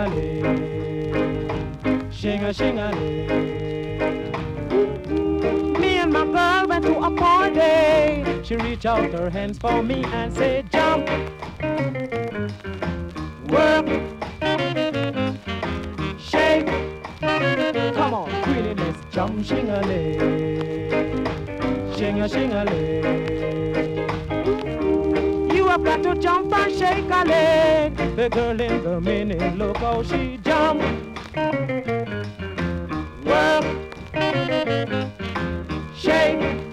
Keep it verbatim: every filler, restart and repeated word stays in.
shing-a-ling, shing-a-shing-a-ling. Me and my girl went to a party. She reached out her hands for me and said, jump, work, shake. Come on, Queenie, let's jump, shing-a-ling, shing-a-shing-a-ling. You have got to jump and shake a leg. The girl in the mini, look how she jump, work, shake.